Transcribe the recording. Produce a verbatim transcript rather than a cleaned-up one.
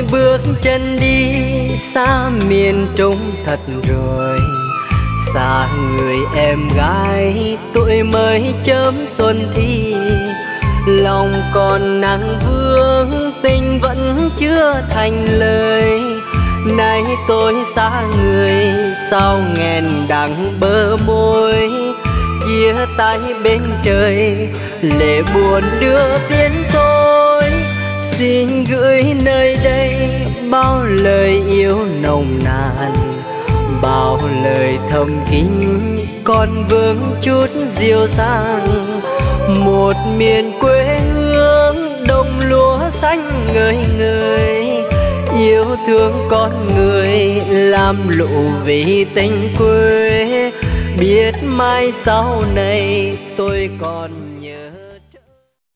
bước chân đi xa miền Trung thật rồi, xa người em gái tuổi mới chớm xuân thi. Lòng còn nắng vương tình vẫn chưa thành lời, nay tôi xa người sao nghẹn đắng bờ môi. Chia tay bên trời lệ buồn đưa tiến tôi, xin gửi nơi đây bao lời yêu nồng nàn, bao lời thầm kín còn vương chút dịu dàng. Một miền quê hương đồng lúa xanh ngời ngời, yêu thương con người làm lũ vì tình quê. Biết mai sau này tôi còn